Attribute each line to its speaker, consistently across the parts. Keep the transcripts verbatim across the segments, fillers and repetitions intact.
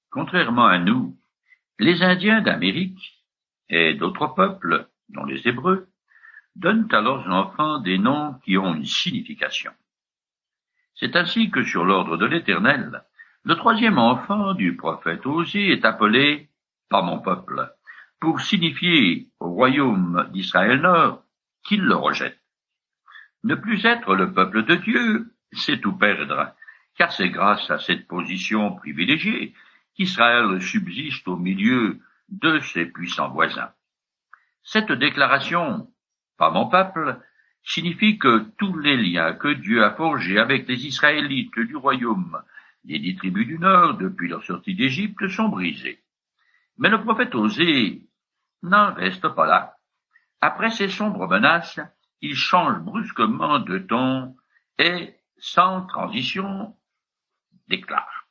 Speaker 1: Contrairement à nous, les Indiens d'Amérique et d'autres peuples, dont les Hébreux, donnent à leurs enfants des noms qui ont une signification. C'est ainsi que sur l'ordre de l'Éternel, le troisième enfant du prophète Osée est appelé « par mon peuple », pour signifier au royaume d'Israël Nord qu'il le rejette. Ne plus être le peuple de Dieu, c'est tout perdre, car c'est grâce à cette position privilégiée qu'Israël subsiste au milieu de ses puissants voisins. Cette déclaration, par mon peuple, signifie que tous les liens que Dieu a forgés avec les Israélites du royaume des dix tribus du Nord depuis leur sortie d'Égypte sont brisés. Mais le prophète Osée n'en reste pas là. Après ces sombres menaces, il change brusquement de ton et, sans transition, déclare.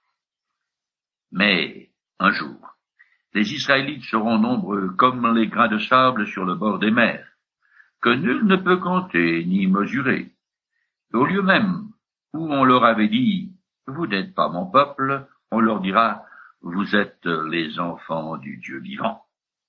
Speaker 1: Mais, un jour, les Israélites seront nombreux comme les grains de sable sur le bord des mers, que nul ne peut compter ni mesurer. Et au lieu même où on leur avait dit « Vous n'êtes pas mon peuple », on leur dira « Vous êtes les enfants du Dieu vivant ».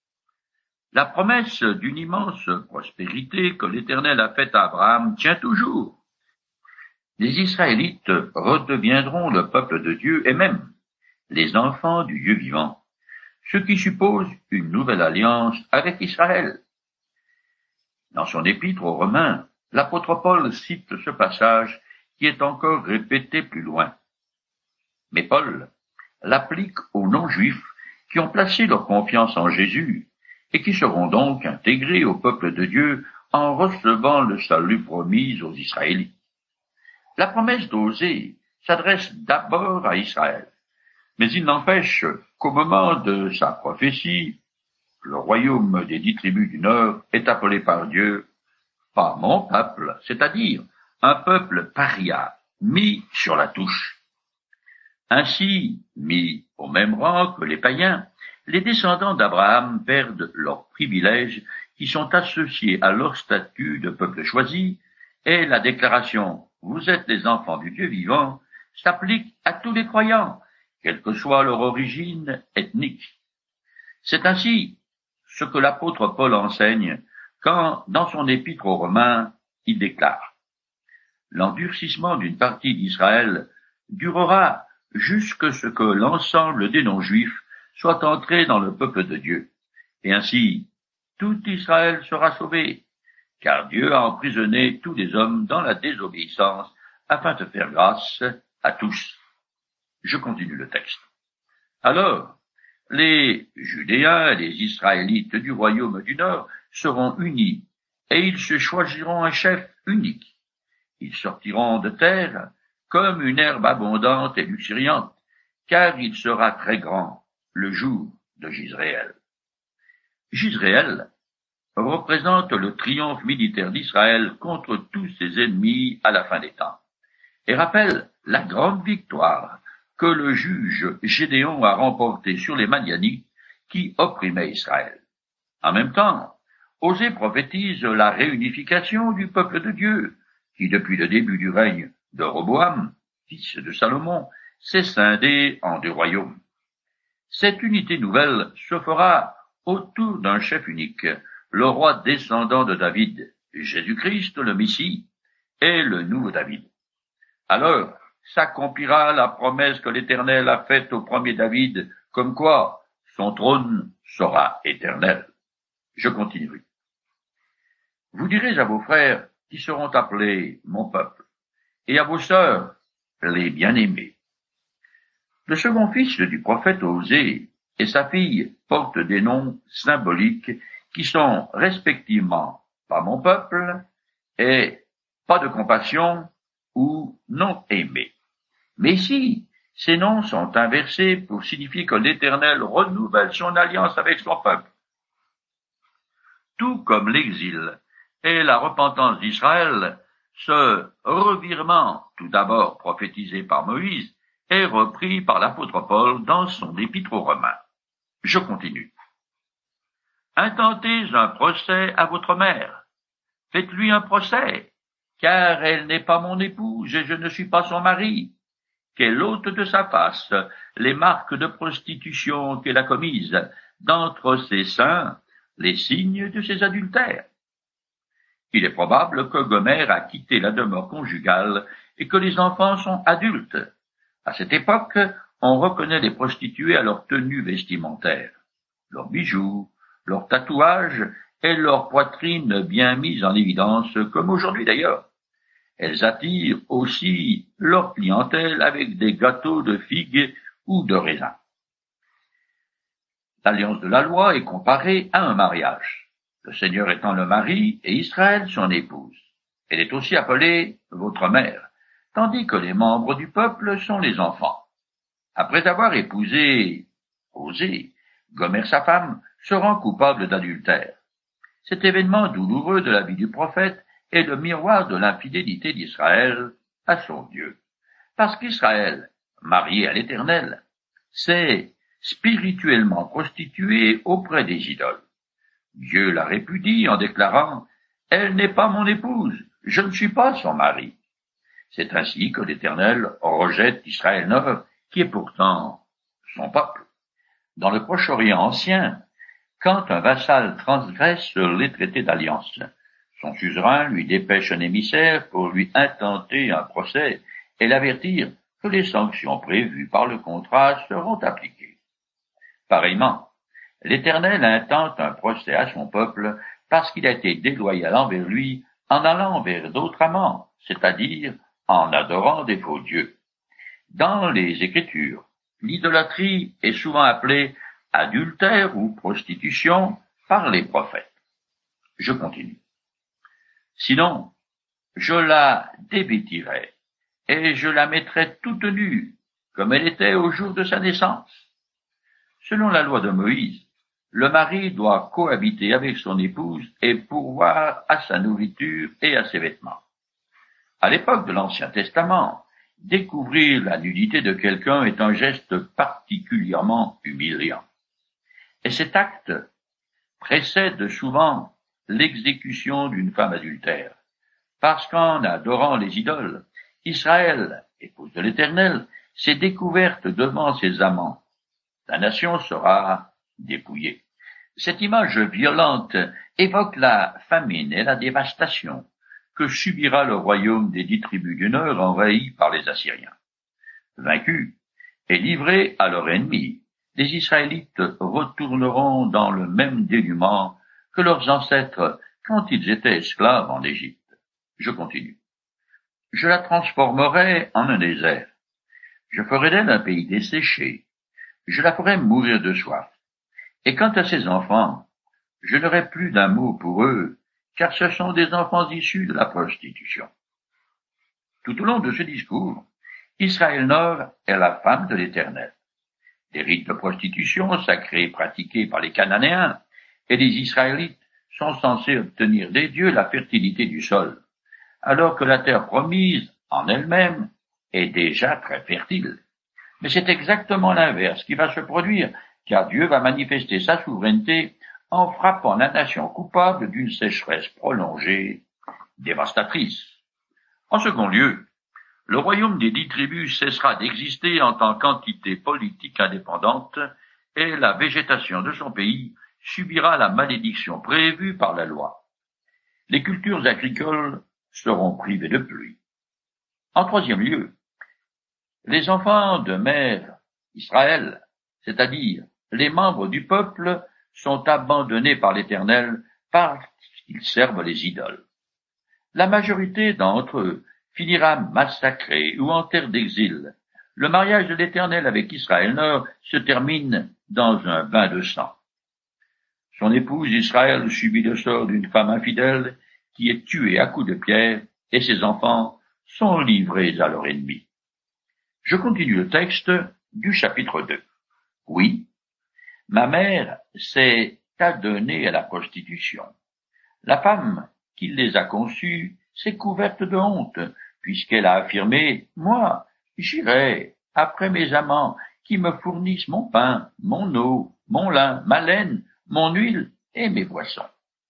Speaker 1: La promesse d'une immense prospérité que l'Éternel a faite à Abraham tient toujours. Les Israélites redeviendront le peuple de Dieu et même les enfants du Dieu vivant, ce qui suppose une nouvelle alliance avec Israël. Dans son épître aux Romains, l'apôtre Paul cite ce passage qui est encore répété plus loin. Mais Paul l'applique aux non-juifs qui ont placé leur confiance en Jésus et qui seront donc intégrés au peuple de Dieu en recevant le salut promis aux Israélites. La promesse d'Osée s'adresse d'abord à Israël, mais il n'empêche qu'au moment de sa prophétie, le royaume des dix tribus du Nord est appelé par Dieu « par mon peuple », c'est-à-dire un peuple paria, mis sur la touche. Ainsi, mis au même rang que les païens, les descendants d'Abraham perdent leurs privilèges qui sont associés à leur statut de peuple choisi, et la déclaration « Vous êtes les enfants du Dieu vivant » s'applique à tous les croyants, quelle que soit leur origine ethnique. C'est ainsi ce que l'apôtre Paul enseigne quand, dans son épître aux Romains, il déclare « L'endurcissement d'une partie d'Israël durera jusque ce que l'ensemble des non-juifs soit entré dans le peuple de Dieu. Et ainsi, tout Israël sera sauvé, car Dieu a emprisonné tous les hommes dans la désobéissance afin de faire grâce à tous. » Je continue le texte. Alors, les Judéens et les Israélites du royaume du Nord seront unis, et ils se choisiront un chef unique. Ils sortiront de terre comme une herbe abondante et luxuriante, car il sera très grand le jour de Jisraël. Jisraël représente le triomphe militaire d'Israël contre tous ses ennemis à la fin des temps, et rappelle la grande victoire que le juge Gédéon a remportée sur les Madianites qui opprimaient Israël. En même temps, Osée prophétise la réunification du peuple de Dieu, qui depuis le début du règne de Roboam, fils de Salomon, s'est scindé en deux royaumes. Cette unité nouvelle se fera autour d'un chef unique, le roi descendant de David, Jésus-Christ le Messie, et le nouveau David. Alors s'accomplira la promesse que l'Éternel a faite au premier David, comme quoi son trône sera éternel. Je continue. Vous direz à vos frères qui seront appelés mon peuple, et à vos sœurs les bien-aimés. Le second fils du prophète Osée et sa fille portent des noms symboliques qui sont respectivement pas mon peuple et pas de compassion ou non aimé. Mais ici, ces noms sont inversés pour signifier que l'Éternel renouvelle son alliance avec son peuple. Tout comme l'exil et la repentance d'Israël, ce revirement, tout d'abord prophétisé par Moïse, est repris par l'apôtre Paul dans son épître aux Romains. Je continue. Intentez un procès à votre mère. Faites-lui un procès, car elle n'est pas mon épouse et je ne suis pas son mari. qu'elle ôte de sa face les marques de prostitution qu'elle a commises, d'entre ses seins les signes de ses adultères. Il est probable que Gomère a quitté la demeure conjugale et que les enfants sont adultes. À cette époque, on reconnaît les prostituées à leur tenue vestimentaire, leurs bijoux, leurs tatouages et leur poitrine bien mise en évidence, comme aujourd'hui d'ailleurs. Elles attirent aussi leur clientèle avec des gâteaux de figues ou de raisins. L'alliance de la loi est comparée à un mariage, le Seigneur étant le mari et Israël son épouse. Elle est aussi appelée votre mère, tandis que les membres du peuple sont les enfants. Après avoir épousé Osée, Gomère sa femme se rend coupable d'adultère. Cet événement douloureux de la vie du prophète est le miroir de l'infidélité d'Israël à son Dieu. Parce qu'Israël, marié à l'Éternel, s'est spirituellement prostitué auprès des idoles. Dieu la répudie en déclarant « Elle n'est pas mon épouse, je ne suis pas son mari ». C'est ainsi que l'Éternel rejette Israël neuf, qui est pourtant son peuple. Dans le Proche-Orient ancien, quand un vassal transgresse les traités d'alliance, son suzerain lui dépêche un émissaire pour lui intenter un procès et l'avertir que les sanctions prévues par le contrat seront appliquées. Pareillement, l'Éternel intente un procès à son peuple parce qu'il a été déloyal envers lui en allant vers d'autres amants, c'est-à-dire en adorant des faux dieux. Dans les Écritures, l'idolâtrie est souvent appelée adultère ou prostitution par les prophètes. Je continue. Sinon, je la dévêtirai et je la mettrai toute nue, comme elle était au jour de sa naissance. Selon la loi de Moïse, le mari doit cohabiter avec son épouse et pourvoir à sa nourriture et à ses vêtements. À l'époque de l'Ancien Testament, découvrir la nudité de quelqu'un est un geste particulièrement humiliant. Et cet acte précède souvent l'exécution d'une femme adultère, parce qu'en adorant les idoles, Israël, épouse de l'Éternel, s'est découverte devant ses amants. La nation sera dépouillée. Cette image violente évoque la famine et la dévastation que subira le royaume des dix tribus du Nord envahi par les Assyriens. Vaincus et livrés à leur ennemi, les Israélites retourneront dans le même dénuement que leurs ancêtres quand ils étaient esclaves en Égypte. Je continue. Je la transformerai en un désert. Je ferai d'elle un pays desséché. Je la ferai mourir de soif. Et quant à ses enfants, je n'aurai plus d'un mot pour eux, car ce sont des enfants issus de la prostitution. Tout au long de ce discours, Israël Nord est la femme de l'Éternel. Les rites de prostitution sacrés pratiqués par les Cananéens et les Israélites sont censés obtenir des dieux la fertilité du sol, alors que la terre promise, en elle-même, est déjà très fertile. Mais c'est exactement l'inverse qui va se produire, car Dieu va manifester sa souveraineté en frappant la nation coupable d'une sécheresse prolongée, dévastatrice. En second lieu, le royaume des dix tribus cessera d'exister en tant qu'entité politique indépendante et la végétation de son pays subira la malédiction prévue par la loi. Les cultures agricoles seront privées de pluie. En troisième lieu, les enfants de mère Israël, c'est-à-dire les membres du peuple, sont abandonnés par l'Éternel parce qu'ils servent les idoles. La majorité d'entre eux finira massacrée ou en terre d'exil. Le mariage de l'Éternel avec Israël Nord se termine dans un bain de sang. Son épouse Israël subit le sort d'une femme infidèle qui est tuée à coups de pierre et ses enfants sont livrés à leur ennemi. Je continue le texte du chapitre deux. Oui, ma mère s'est adonnée à la prostitution. La femme qui les a conçus s'est couverte de honte, puisqu'elle a affirmé « Moi, j'irai après mes amants qui me fournissent mon pain, mon eau, mon lin, ma laine, mon huile et mes boissons. »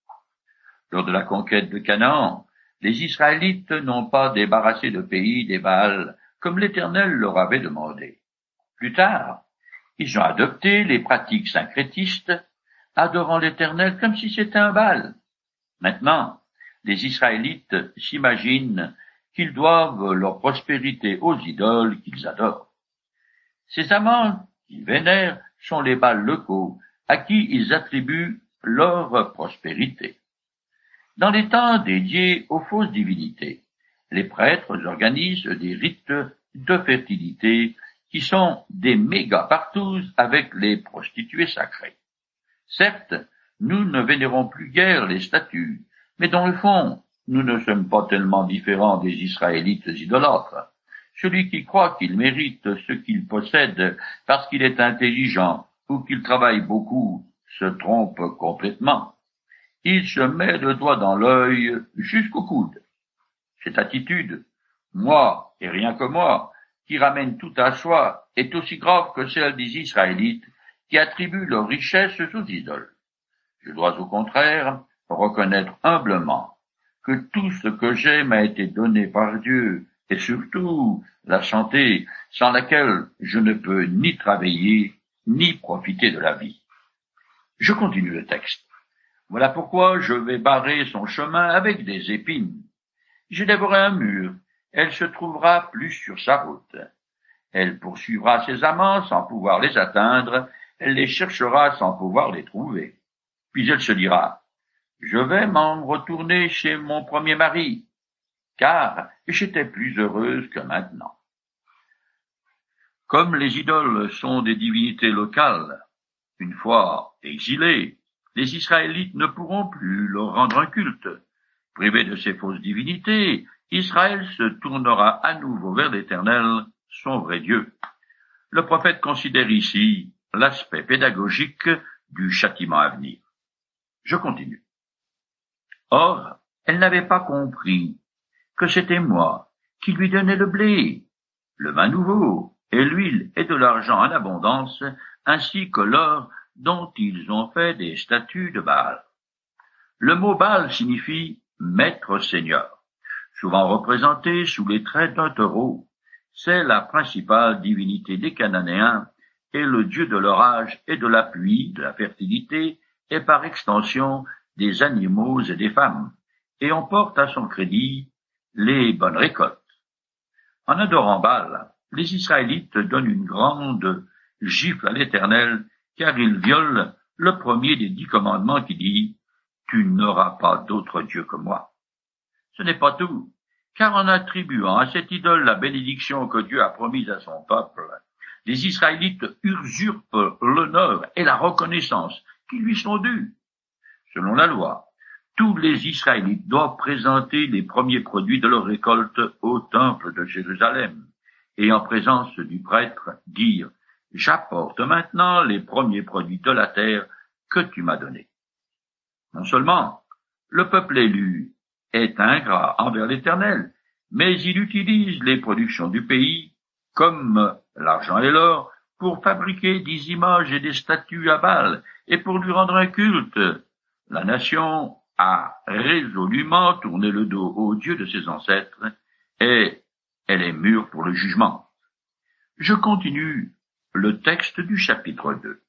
Speaker 1: Lors de la conquête de Canaan, les Israélites n'ont pas débarrassé le pays des Baals comme l'Éternel leur avait demandé. Plus tard, ils ont adopté les pratiques syncrétistes, adorant l'Éternel comme si c'était un Baal. Maintenant, les Israélites s'imaginent qu'ils doivent leur prospérité aux idoles qu'ils adorent. Ces amants qu'ils vénèrent sont les Baals locaux, à qui ils attribuent leur prospérité. Dans les temps dédiés aux fausses divinités, les prêtres organisent des rites de fertilité qui sont des méga-partous avec les prostituées sacrées. Certes, nous ne vénérons plus guère les statues, mais dans le fond, nous ne sommes pas tellement différents des Israélites idolâtres. Celui qui croit qu'il mérite ce qu'il possède parce qu'il est intelligent ou qu'il travaille beaucoup se trompe complètement. Il se met le doigt dans l'œil jusqu'au coude. Cette attitude, moi et rien que moi, qui ramène tout à soi, est aussi grave que celle des Israélites qui attribuent leurs richesses aux idoles. Je dois au contraire reconnaître humblement que tout ce que j'ai m'a été donné par Dieu, et surtout la santé, sans laquelle je ne peux ni travailler, ni profiter de la vie. Je continue le texte. Voilà pourquoi je vais barrer son chemin avec des épines. Je lèverai un mur, elle se trouvera plus sur sa route. Elle poursuivra ses amants sans pouvoir les atteindre, elle les cherchera sans pouvoir les trouver. Puis elle se dira, je vais m'en retourner chez mon premier mari, car j'étais plus heureuse que maintenant. Comme les idoles sont des divinités locales, une fois exilés, les Israélites ne pourront plus leur rendre un culte. Privé de ces fausses divinités, Israël se tournera à nouveau vers l'Éternel, son vrai Dieu. Le prophète considère ici l'aspect pédagogique du châtiment à venir. Je continue. Or, elle n'avait pas compris que c'était moi qui lui donnais le blé, le vin nouveau, et l'huile et de l'argent en abondance, ainsi que l'or dont ils ont fait des statues de Baal. Le mot Baal signifie maître seigneur, souvent représenté sous les traits d'un taureau. C'est la principale divinité des Cananéens et le dieu de l'orage et de la pluie, de la fertilité et par extension des animaux et des femmes, et on porte à son crédit les bonnes récoltes. En adorant Baal, les Israélites donnent une grande gifle à l'Éternel, car ils violent le premier des dix commandements qui dit « Tu n'auras pas d'autre Dieu que moi ». Ce n'est pas tout, car en attribuant à cette idole la bénédiction que Dieu a promise à son peuple, les Israélites usurpent l'honneur et la reconnaissance qui lui sont dus. Selon la loi, tous les Israélites doivent présenter les premiers produits de leur récolte au temple de Jérusalem, et en présence du prêtre dire « J'apporte maintenant les premiers produits de la terre que tu m'as donnés ». Non seulement le peuple élu est ingrat envers l'Éternel, mais il utilise les productions du pays, comme l'argent et l'or, pour fabriquer des images et des statues à Baal, et pour lui rendre un culte. La nation a résolument tourné le dos au Dieu de ses ancêtres, et elle est mûre pour le jugement. Je continue le texte du chapitre deux.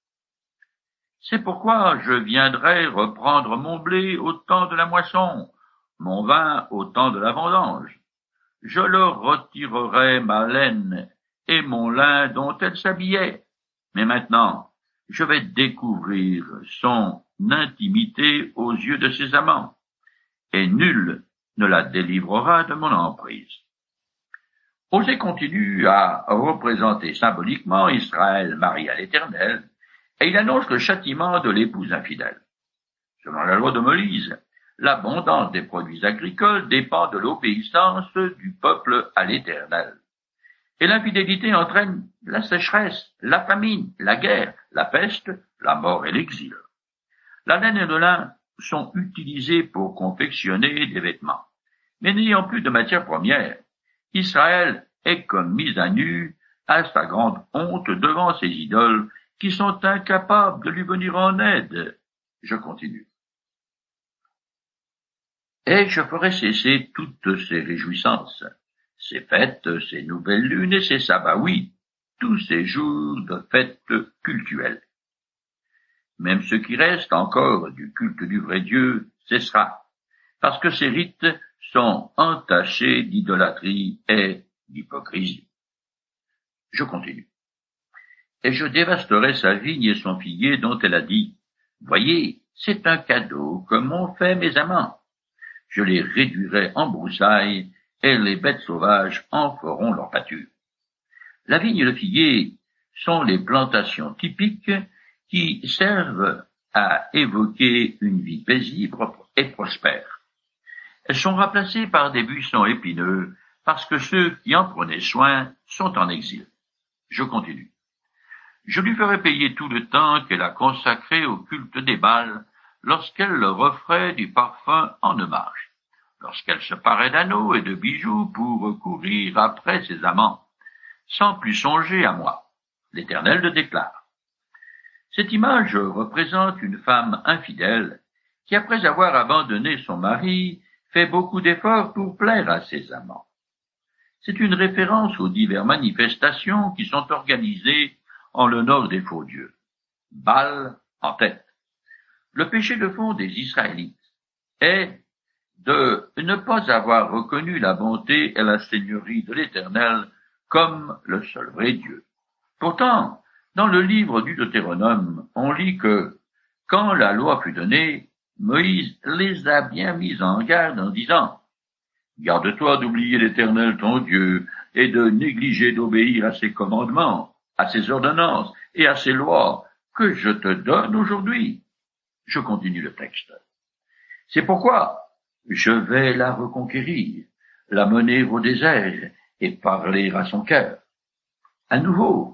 Speaker 1: C'est pourquoi je viendrai reprendre mon blé au temps de la moisson, mon vin au temps de la vendange. Je leur retirerai ma laine et mon lin dont elle s'habillait. Mais maintenant, je vais découvrir son intimité aux yeux de ses amants, et nul ne la délivrera de mon emprise. Osée continue à représenter symboliquement Israël marié à l'Éternel, et il annonce le châtiment de l'épouse infidèle. Selon la loi de Moïse, l'abondance des produits agricoles dépend de l'obéissance du peuple à l'Éternel. Et l'infidélité entraîne la sécheresse, la famine, la guerre, la peste, la mort et l'exil. La laine et le lin sont utilisés pour confectionner des vêtements. Mais n'ayant plus de matière première, Israël est comme mis à nu à sa grande honte devant ses idoles qui sont incapables de lui venir en aide. Je continue. Et je ferai cesser toutes ces réjouissances. ces fêtes, ces nouvelles lunes et ces sabbats, oui, tous ces jours de fêtes cultuelles. Même ce qui reste encore du culte du vrai Dieu cessera, parce que ces rites sont entachés d'idolâtrie et d'hypocrisie. Je continue. Et je dévasterai sa vigne et son figuier dont elle a dit, « Voyez, c'est un cadeau que m'ont fait mes amants. Je les réduirai en broussailles, et les bêtes sauvages en feront leur pâture. » La vigne et le figuier sont les plantations typiques qui servent à évoquer une vie paisible et prospère. Elles sont remplacées par des buissons épineux parce que ceux qui en prenaient soin sont en exil. Je continue. Je lui ferai payer tout le temps qu'elle a consacré au culte des Baals lorsqu'elle leur offrait du parfum en hommage, lorsqu'elle se parait d'anneaux et de bijoux pour courir après ses amants, sans plus songer à moi. L'Éternel le déclare. Cette image représente une femme infidèle qui, après avoir abandonné son mari, fait beaucoup d'efforts pour plaire à ses amants. C'est une référence aux diverses manifestations qui sont organisées en l'honneur des faux dieux. Baal en tête. Le péché de fond des Israélites est de ne pas avoir reconnu la bonté et la seigneurie de l'Éternel comme le seul vrai Dieu. Pourtant, dans le livre du Deutéronome, on lit que, quand la loi fut donnée, Moïse les a bien mis en garde en disant « Garde-toi d'oublier l'Éternel ton Dieu et de négliger d'obéir à ses commandements, à ses ordonnances et à ses lois que je te donne aujourd'hui. » Je continue le texte. C'est pourquoi je vais la reconquérir, la mener au désert et parler à son cœur. À nouveau,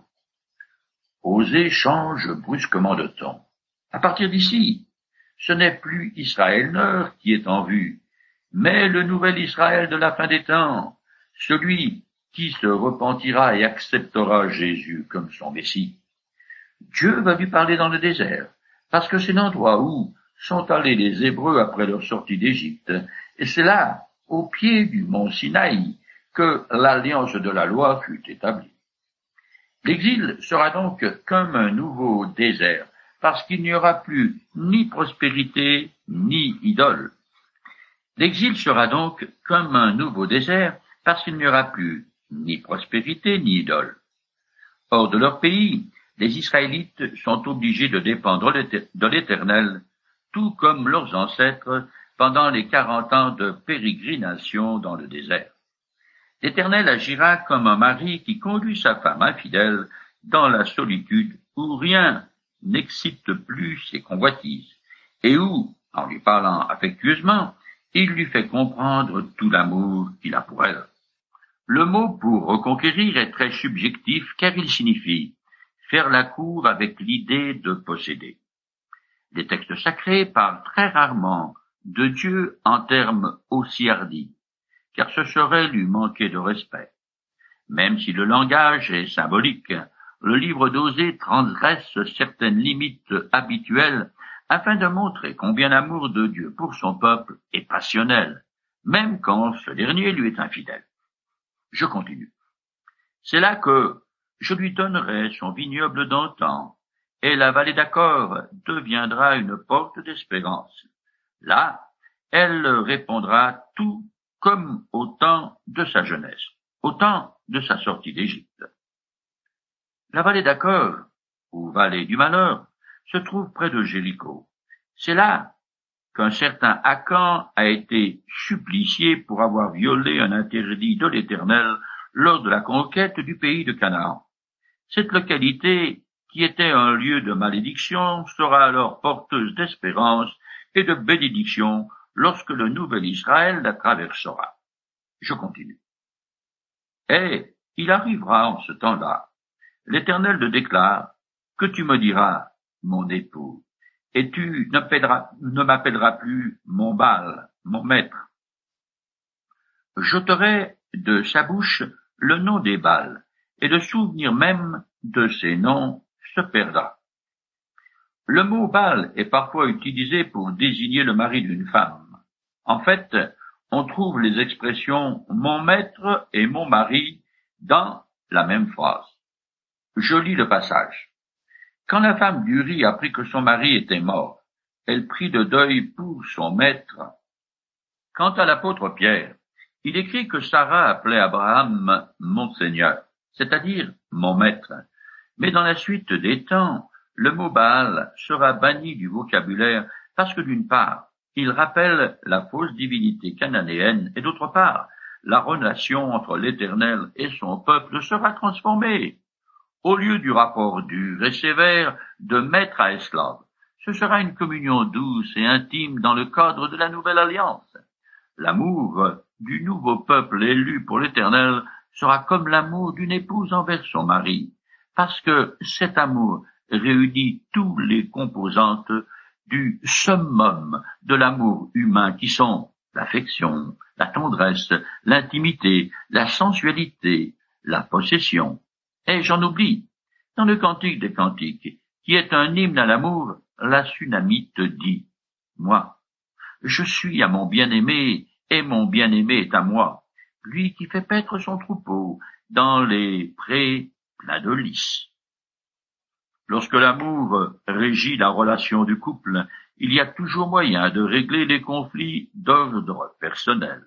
Speaker 1: Osée change brusquement de ton. À partir d'ici, ce n'est plus Israël Nord qui est en vue, mais le nouvel Israël de la fin des temps, celui qui se repentira et acceptera Jésus comme son Messie. Dieu va lui parler dans le désert, parce que c'est l'endroit où sont allés les Hébreux après leur sortie d'Égypte, et c'est là, au pied du mont Sinaï, que l'alliance de la loi fut établie. L'exil sera donc comme un nouveau désert, parce qu'il n'y aura plus ni prospérité, ni idole. L'exil sera donc comme un nouveau désert, parce qu'il n'y aura plus ni prospérité, ni idole. Hors de leur pays, les Israélites sont obligés de dépendre de l'Éternel, tout comme leurs ancêtres pendant les quarante ans de pérégrination dans le désert. L'Éternel agira comme un mari qui conduit sa femme infidèle dans la solitude où rien n'excite plus ses convoitises, et où, en lui parlant affectueusement, il lui fait comprendre tout l'amour qu'il a pour elle. Le mot pour reconquérir est très subjectif car il signifie faire la cour avec l'idée de posséder. Les textes sacrés parlent très rarement de Dieu en termes aussi hardis, car ce serait lui manquer de respect. Même si le langage est symbolique, le livre d'Osée transgresse certaines limites habituelles afin de montrer combien l'amour de Dieu pour son peuple est passionnel, même quand ce dernier lui est infidèle. Je continue. C'est là que je lui donnerai son vignoble d'antan, et la vallée d'Achor deviendra une porte d'espérance. Là, elle répondra tout comme au temps de sa jeunesse, au temps de sa sortie d'Égypte. La vallée d'Achor, ou vallée du malheur, se trouve près de Jéricho. C'est là qu'un certain Akan a été supplicié pour avoir violé un interdit de l'Éternel lors de la conquête du pays de Canaan. Cette localité, qui était un lieu de malédiction, sera alors porteuse d'espérance et de bénédiction lorsque le nouvel Israël la traversera. Je continue. Et il arrivera en ce temps-là, l'Éternel te déclare, que tu me diras, mon époux, et tu ne m'appelleras plus mon Baal, mon maître. J'ôterai de sa bouche le nom des Baals, et le souvenir même de ces noms se perdra. Le mot Baal est parfois utilisé pour désigner le mari d'une femme. En fait, on trouve les expressions « mon maître » et « mon mari » dans la même phrase. Je lis le passage. Quand la femme d'Uri apprit que son mari était mort, elle prit de deuil pour son maître. Quant à l'apôtre Pierre, il écrit que Sarah appelait Abraham « mon Seigneur », c'est-à-dire « mon maître ». Mais dans la suite des temps, le mot Baal sera banni du vocabulaire parce que d'une part, il rappelle la fausse divinité cananéenne et d'autre part, la relation entre l'Éternel et son peuple sera transformée. Au lieu du rapport dur et sévère de maître à esclave, ce sera une communion douce et intime dans le cadre de la nouvelle alliance. L'amour du nouveau peuple élu pour l'Éternel sera comme l'amour d'une épouse envers son mari, parce que cet amour réunit tous les composantes du summum de l'amour humain qui sont l'affection, la tendresse, l'intimité, la sensualité, la possession. Et j'en oublie, dans le Cantique des Cantiques, qui est un hymne à l'amour, la Sunamite dit « Moi, je suis à mon bien-aimé, et mon bien-aimé est à moi, lui qui fait paître son troupeau dans les prés pleins de lys. » Lorsque l'amour régit la relation du couple, il y a toujours moyen de régler les conflits d'ordre personnel.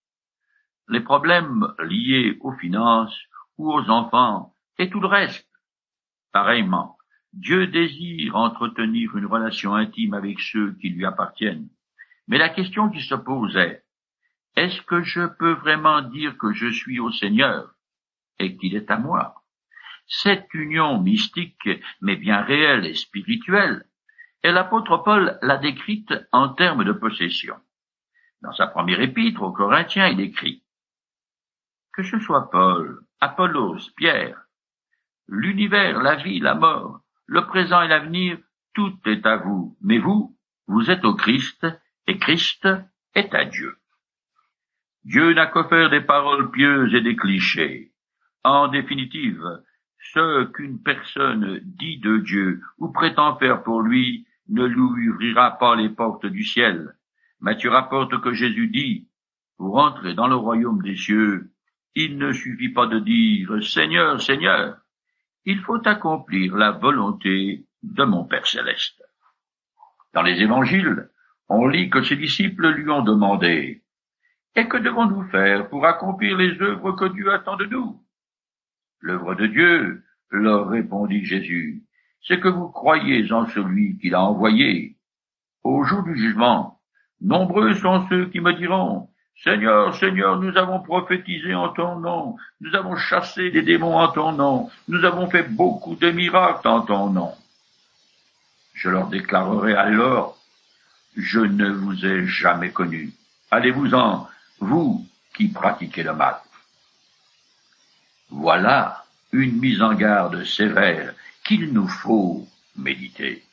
Speaker 1: Les problèmes liés aux finances ou aux enfants et tout le reste. Pareillement, Dieu désire entretenir une relation intime avec ceux qui lui appartiennent. Mais la question qui se pose est, est-ce que je peux vraiment dire que je suis au Seigneur et qu'il est à moi? Cette union mystique, mais bien réelle et spirituelle, et l'apôtre Paul l'a décrite en termes de possession. Dans sa première épître aux Corinthiens, il écrit « Que ce soit Paul, Apollos, Pierre, l'univers, la vie, la mort, le présent et l'avenir, tout est à vous, mais vous, vous êtes au Christ, et Christ est à Dieu. » Dieu n'a qu'à faire des paroles pieuses et des clichés. En définitive, ce qu'une personne dit de Dieu ou prétend faire pour lui ne lui ouvrira pas les portes du ciel. Matthieu rapporte que Jésus dit, pour entrer dans le royaume des cieux, il ne suffit pas de dire « Seigneur, Seigneur », il faut accomplir la volonté de mon Père céleste. Dans les évangiles, on lit que ses disciples lui ont demandé « Et que devons-nous faire pour accomplir les œuvres que Dieu attend de nous ?» L'œuvre de Dieu, leur répondit Jésus, c'est que vous croyez en celui qu'il a envoyé. Au jour du jugement, nombreux sont ceux qui me diront, Seigneur, Seigneur, nous avons prophétisé en ton nom, nous avons chassé des démons en ton nom, nous avons fait beaucoup de miracles en ton nom. Je leur déclarerai alors, je ne vous ai jamais connus. Allez-vous-en, vous qui pratiquez le mal. Voilà une mise en garde sévère qu'il nous faut méditer.